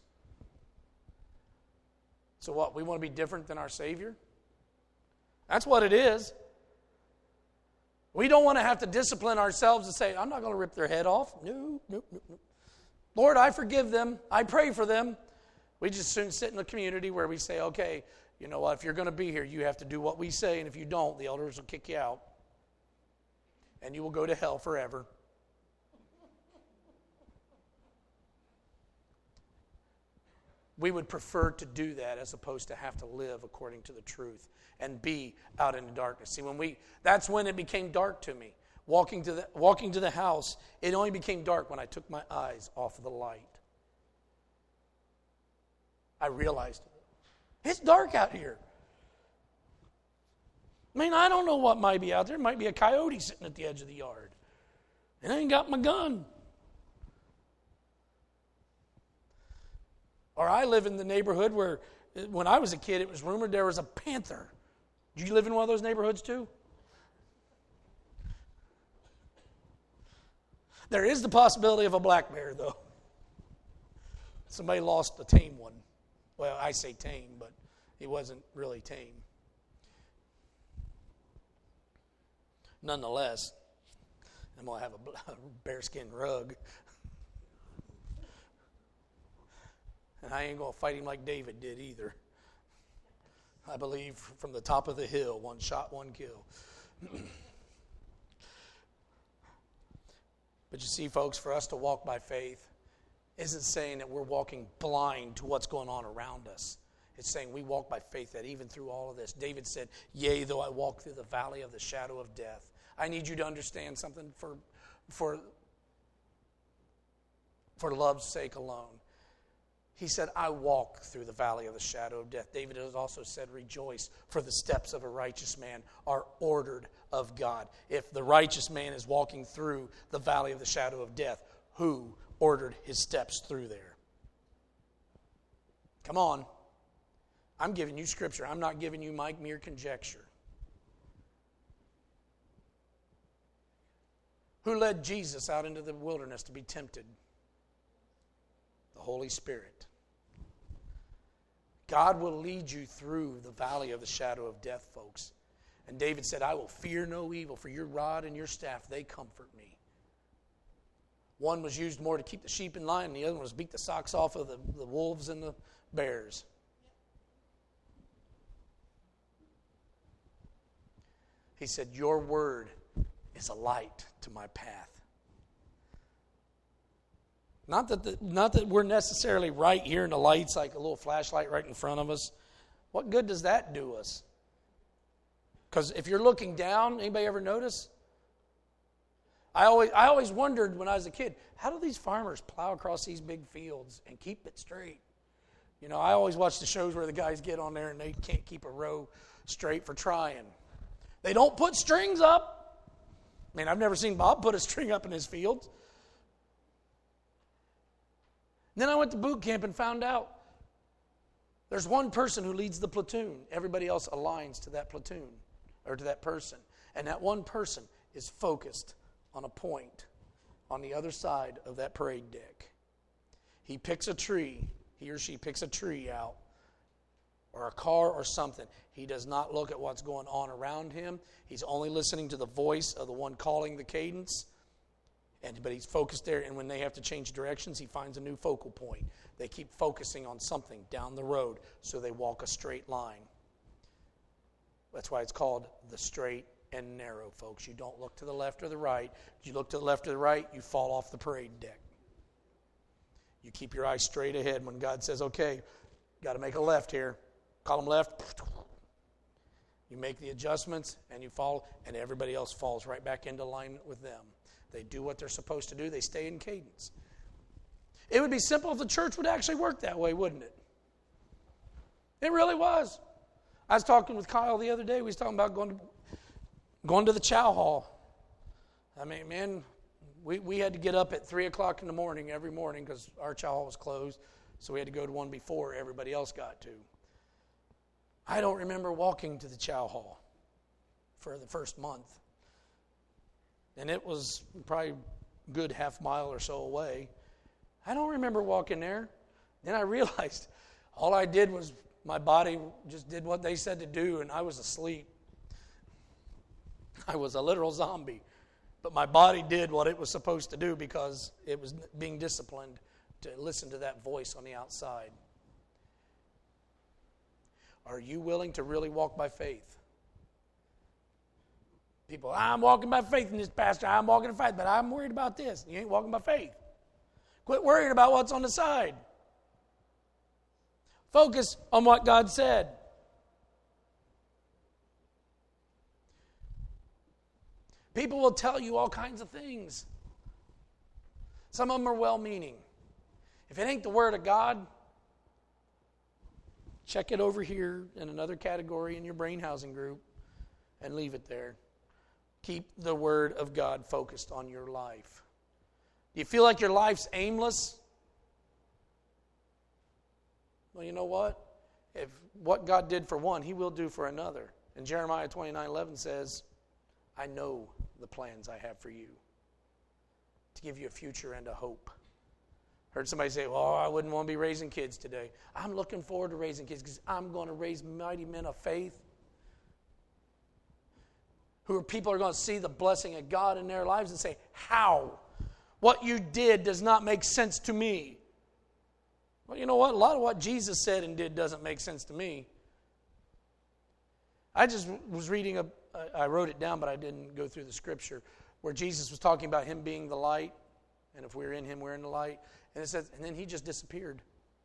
So what? We want to be different than our Savior? That's what it is. We don't want to have to discipline ourselves and say, I'm not going to rip their head off. No. Lord, I forgive them. I pray for them. We just soon sit in a community where we say, okay, you know what, if you're going to be here, you have to do what we say, and if you don't, the elders will kick you out. And you will go to hell forever. We would prefer to do that as opposed to have to live according to the truth and be out in the darkness. See, that's when it became dark to me. Walking to the house, it only became dark when I took my eyes off of the light. I realized it's dark out here. I mean, I don't know what might be out there. It might be a coyote sitting at the edge of the yard. And I ain't got my gun. Or I live in the neighborhood where, when I was a kid, it was rumored there was a panther. Did you live in one of those neighborhoods too? There is the possibility of a black bear, though. Somebody lost a tame one. Well, I say tame, but he wasn't really tame. Nonetheless, I'm going to have a bearskin rug. And I ain't going to fight him like David did either. I believe from the top of the hill, one shot, one kill. But you see, folks, for us to walk by faith isn't saying that we're walking blind to what's going on around us. It's saying we walk by faith that even through all of this, David said, yea, though I walk through the valley of the shadow of death. I need you to understand something for love's sake alone. He said, I walk through the valley of the shadow of death. David has also said, rejoice, for the steps of a righteous man are ordered of God. If the righteous man is walking through the valley of the shadow of death, who ordered his steps through there? Come on. I'm giving you scripture. I'm not giving you my mere conjecture. Who led Jesus out into the wilderness to be tempted? The Holy Spirit. God will lead you through the valley of the shadow of death, folks. And David said, I will fear no evil, for your rod and your staff, they comfort me. One was used more to keep the sheep in line, and the other one was beat the socks off of the wolves and the bears. He said, your word is a light to my path. Not that we're necessarily right here and the light's like a little flashlight right in front of us. What good does that do us? Because if you're looking down, anybody ever notice? I always wondered when I was a kid, how do these farmers plow across these big fields and keep it straight? You know, I always watch the shows where the guys get on there and they can't keep a row straight for trying. They don't put strings up. I mean, I've never seen Bob put a string up in his fields. Then I went to boot camp and found out there's one person who leads the platoon. Everybody else aligns to that platoon or to that person. And that one person is focused on a point on the other side of that parade deck. He picks a tree. He or she picks a tree out or a car or something. He does not look at what's going on around him. He's only listening to the voice of the one calling the cadence. But he's focused there, and when they have to change directions, he finds a new focal point. They keep focusing on something down the road, so they walk a straight line. That's why it's called the straight and narrow, folks. You don't look to the left or the right. If you look to the left or the right, you fall off the parade deck. You keep your eyes straight ahead. When God says, okay, got to make a left here, column left, you make the adjustments, and you follow, and everybody else falls right back into alignment with them. They do what they're supposed to do. They stay in cadence. It would be simple if the church would actually work that way, wouldn't it? It really was. I was talking with Kyle the other day. We was talking about going to the chow hall. I mean, man, we had to get up at 3 o'clock in the morning every morning because our chow hall was closed. So we had to go to one before everybody else got to. I don't remember walking to the chow hall for the first month. And it was probably a good half mile or so away. I don't remember walking there. Then I realized all I did was my body just did what they said to do, and I was asleep. I was a literal zombie. But my body did what it was supposed to do because it was being disciplined to listen to that voice on the outside. Are you willing to really walk by faith? People, I'm walking by faith in this, Pastor. I'm walking by faith, but I'm worried about this. You ain't walking by faith. Quit worrying about what's on the side. Focus on what God said. People will tell you all kinds of things. Some of them are well-meaning. If it ain't the Word of God, check it over here in another category in your brain housing group and leave it there. Keep the Word of God focused on your life. Do you feel like your life's aimless? Well, you know what? If what God did for one, He will do for another. And Jeremiah 29:11 says, I know the plans I have for you, to give you a future and a hope. Heard somebody say, well, I wouldn't want to be raising kids today. I'm looking forward to raising kids because I'm going to raise mighty men of faith. People are going to see the blessing of God in their lives and say, how? What you did does not make sense to me. Well, you know what? A lot of what Jesus said and did doesn't make sense to me. I just was reading, I wrote it down, but I didn't go through the scripture, where Jesus was talking about Him being the light, and if we're in Him, we're in the light. And it says, and then He just disappeared.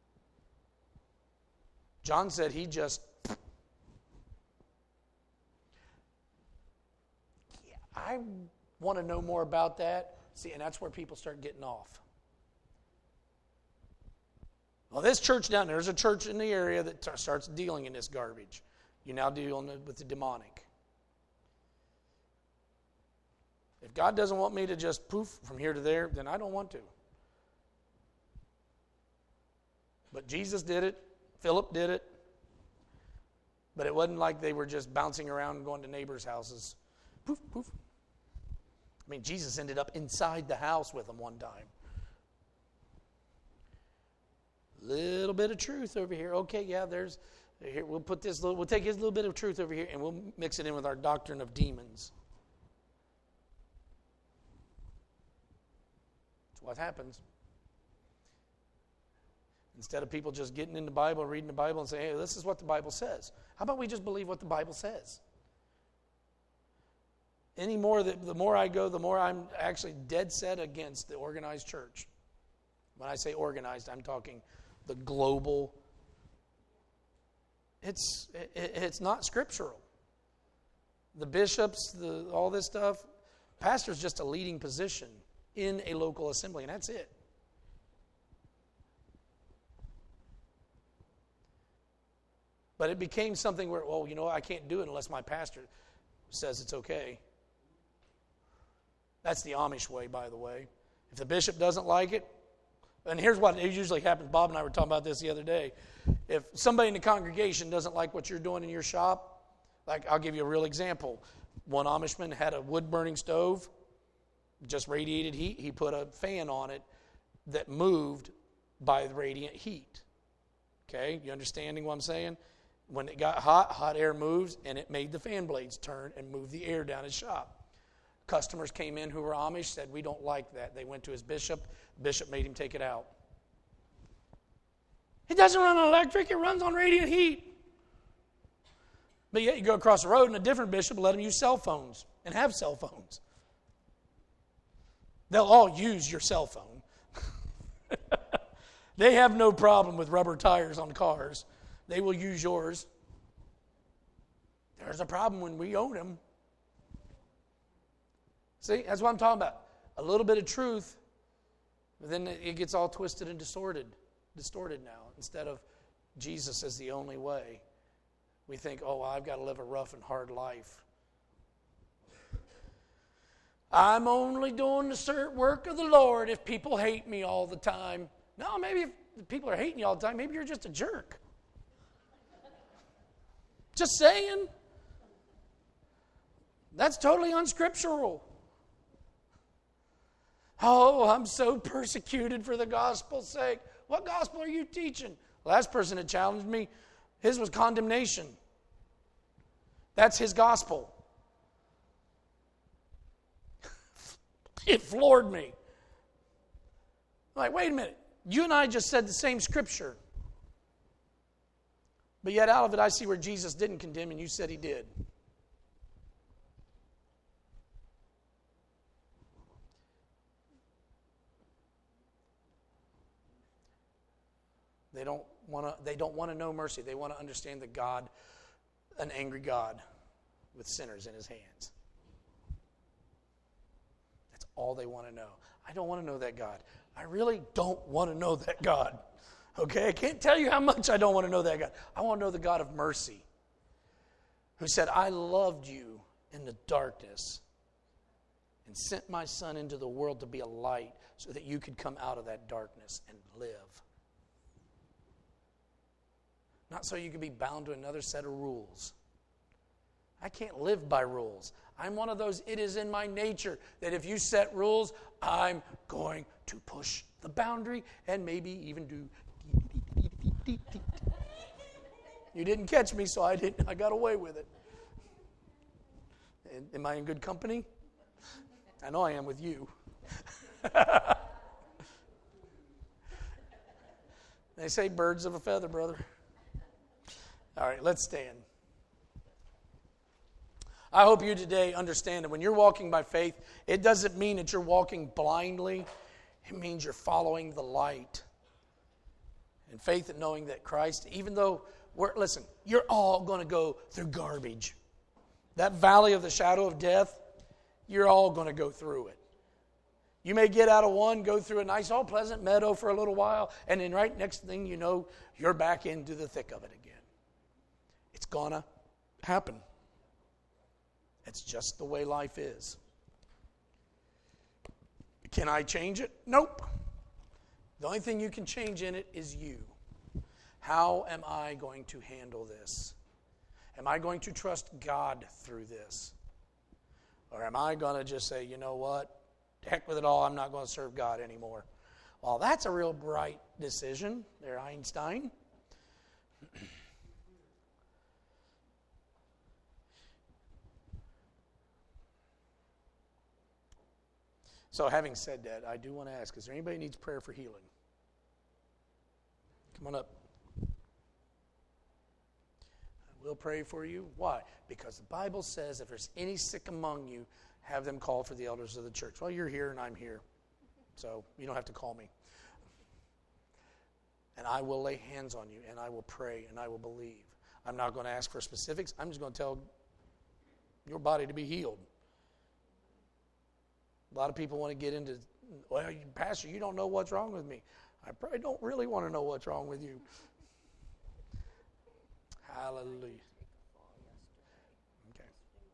John said He just... I want to know more about that. See, and that's where people start getting off. Well, this church down there's a church in the area that starts dealing in this garbage. You now deal with the demonic. If God doesn't want me to just poof from here to there, then I don't want to. But Jesus did it. Philip did it. But it wasn't like they were just bouncing around and going to neighbors' houses. Poof, poof. I mean, Jesus ended up inside the house with them one time. Little bit of truth over here. Okay, yeah, here, we'll take his little bit of truth over here and we'll mix it in with our doctrine of demons. That's what happens. Instead of people just getting in the Bible, reading the Bible and saying, hey, this is what the Bible says. How about we just believe what the Bible says? The more I go, the more I'm actually dead set against the organized church. When I say organized, I'm talking the global. It's not scriptural. The bishops, all this stuff, pastor's just a leading position in a local assembly, and that's it. But it became something where, I can't do it unless my pastor says it's okay. That's the Amish way, by the way. If the bishop doesn't like it, and here's what usually happens. Bob and I were talking about this the other day. If somebody in the congregation doesn't like what you're doing in your shop, like I'll give you a real example. One Amishman had a wood-burning stove, just radiated heat. He put a fan on it that moved by the radiant heat. Okay, you understanding what I'm saying? When it got hot air moves, and it made the fan blades turn and move the air down his shop. Customers came in who were Amish, said, we don't like that. They went to his bishop. Bishop made him take it out. It doesn't run on electric, it runs on radiant heat. But yet you go across the road and a different bishop will let them use cell phones and have cell phones. They'll all use your cell phone. They have no problem with rubber tires on cars. They will use yours. There's a problem when we own them. See, that's what I'm talking about. A little bit of truth, but then it gets all twisted and distorted now. Instead of Jesus as the only way, we think, I've got to live a rough and hard life. I'm only doing the work of the Lord if people hate me all the time. No, maybe if people are hating you all the time, maybe you're just a jerk. Just saying. That's totally unscriptural. I'm so persecuted for the gospel's sake. What gospel are you teaching? The last person that challenged me, his was condemnation. That's his gospel. It floored me. I'm like, wait a minute. You and I just said the same scripture. But yet out of it I see where Jesus didn't condemn and you said he did. They don't want to know mercy. They want to understand that God, an angry God with sinners in his hands. That's all they want to know. I don't want to know that God. I really don't want to know that God. Okay? I can't tell you how much I don't want to know that God. I want to know the God of mercy, who said, I loved you in the darkness and sent my son into the world to be a light so that you could come out of that darkness and live. Not so you could be bound to another set of rules. I can't live by rules. I'm one of those, it is in my nature that if you set rules, I'm going to push the boundary and maybe even do. You didn't catch me, so I got away with it. Am I in good company? I know I am with you. They say birds of a feather, brother. All right, let's stand. I hope you today understand that when you're walking by faith, it doesn't mean that you're walking blindly. It means you're following the light. And faith in knowing that Christ, even though, listen, you're all going to go through garbage. That valley of the shadow of death, you're all going to go through it. You may get out of one, go through a nice, all pleasant meadow for a little while, and then right next thing you know, you're back into the thick of it again. It's going to happen. It's just the way life is. Can I change it? Nope. The only thing you can change in it is you. How am I going to handle this? Am I going to trust God through this? Or am I going to just say, you know what? Heck with it all, I'm not going to serve God anymore. Well, that's a real bright decision there, Einstein. So having said that, I do want to ask, is there anybody who needs prayer for healing? Come on up. I will pray for you. Why? Because the Bible says if there's any sick among you, have them call for the elders of the church. Well, you're here and I'm here, so you don't have to call me. And I will lay hands on you, and I will pray, and I will believe. I'm not going to ask for specifics. I'm just going to tell your body to be healed. A lot of people want to get into, well, Pastor, you don't know what's wrong with me. I probably don't really want to know what's wrong with you. Hallelujah. Okay.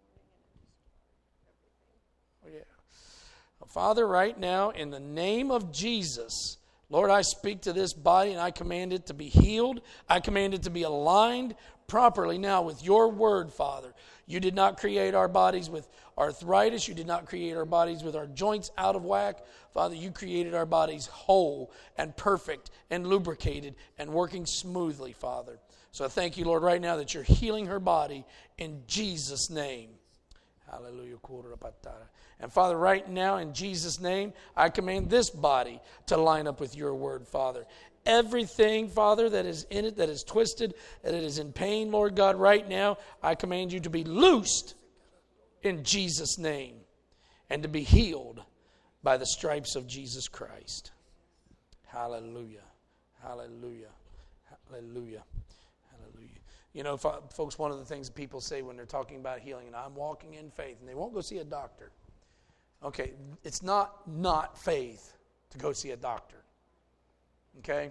Oh, yeah. Father, right now, in the name of Jesus, Lord, I speak to this body and I command it to be healed. I command it to be aligned properly now with your word, Father. You did not create our bodies with arthritis. You did not create our bodies with our joints out of whack. Father, you created our bodies whole and perfect and lubricated and working smoothly, Father. So I thank you, Lord, right now that you're healing her body in Jesus' name. Hallelujah. And Father, right now in Jesus' name, I command this body to line up with your word, Father. Everything, Father, that is in it, that is twisted, that it is in pain, Lord God, right now, I command you to be loosed in Jesus' name and to be healed by the stripes of Jesus Christ. Hallelujah. Hallelujah. Hallelujah. Hallelujah. You know, folks, one of the things people say when they're talking about healing, and I'm walking in faith, and they won't go see a doctor. Okay, it's not faith to go see a doctor. Okay?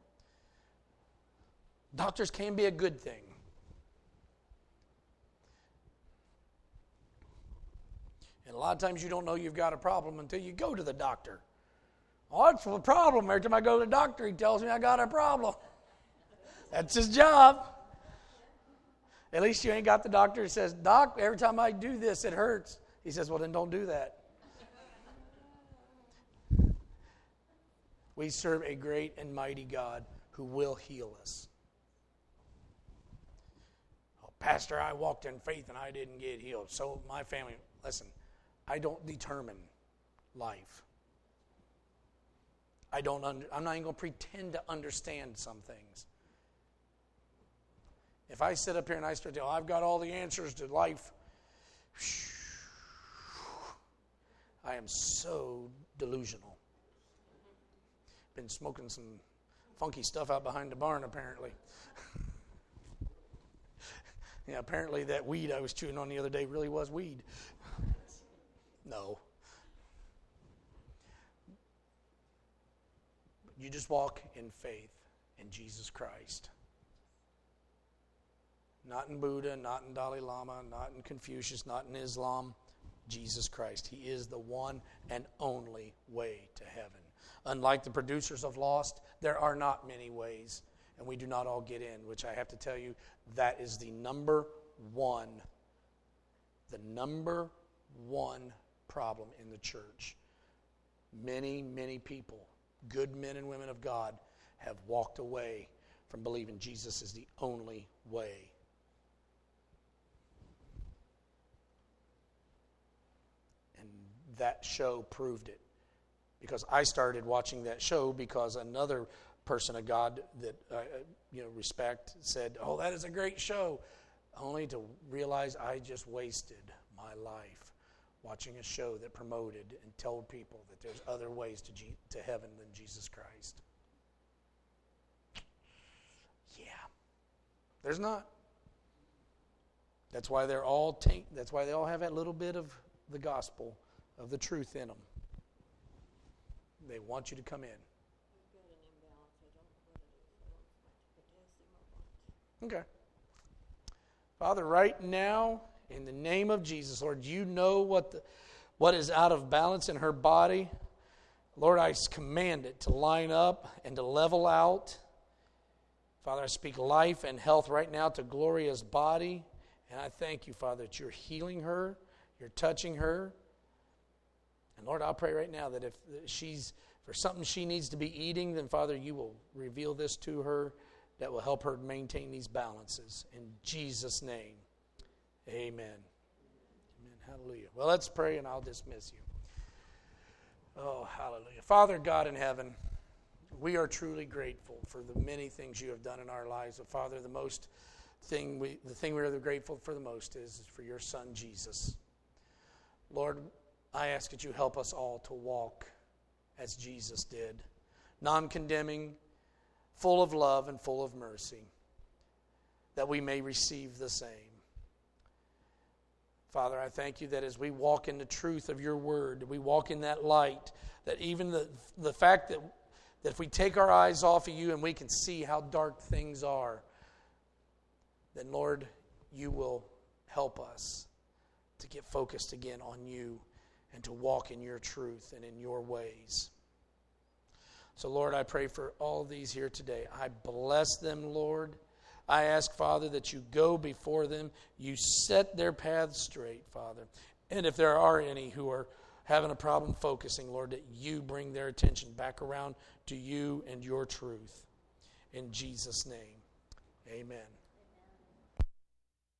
Doctors can be a good thing. And a lot of times you don't know you've got a problem until you go to the doctor. What's the problem? Every time I go to the doctor, he tells me I got a problem. That's his job. At least you ain't got the doctor who says, Doc, every time I do this, it hurts. He says, well, then don't do that. We serve a great and mighty God who will heal us. Oh, Pastor, I walked in faith and I didn't get healed. So my family, listen, I don't determine life. I'm not even going to pretend to understand some things. If I sit up here and I start to, I've got all the answers to life, I am so delusional. Been smoking some funky stuff out behind the barn, apparently. Yeah, apparently that weed I was chewing on the other day really was weed. No. You just walk in faith in Jesus Christ. Not in Buddha, not in Dalai Lama, not in Confucius, not in Islam. Jesus Christ. He is the one and only way to heaven. Unlike the producers of Lost, there are not many ways, and we do not all get in, which I have to tell you, that is the number one problem in the church. Many, many people, good men and women of God, have walked away from believing Jesus is the only way. And that show proved it. Because I started watching that show because another person of God that I respect said, oh, that is a great show. Only to realize I just wasted my life watching a show that promoted and told people that there's other ways to heaven than Jesus Christ. Yeah. There's not. That's why they all have that little bit of the gospel, of the truth in them. They want you to come in. Okay. Father, right now, in the name of Jesus, Lord, you know what is out of balance in her body. Lord, I command it to line up and to level out. Father, I speak life and health right now to Gloria's body. And I thank you, Father, that you're healing her, you're touching her. And Lord, I'll pray right now that if there's something she needs to be eating, then Father, you will reveal this to her that will help her maintain these balances. In Jesus' name, amen. Amen. Hallelujah. Well, let's pray and I'll dismiss you. Oh, hallelujah. Father God in heaven, we are truly grateful for the many things you have done in our lives. But Father, the thing we are grateful for the most is for your Son, Jesus. Lord, I ask that you help us all to walk as Jesus did, non-condemning, full of love and full of mercy, that we may receive the same. Father, I thank you that as we walk in the truth of your word, we walk in that light, that even the fact that if we take our eyes off of you and we can see how dark things are, then Lord, you will help us to get focused again on you and to walk in your truth and in your ways. So Lord, I pray for all these here today. I bless them, Lord. I ask, Father, that you go before them. You set their paths straight, Father. And if there are any who are having a problem focusing, Lord, that you bring their attention back around to you and your truth. In Jesus' name, amen.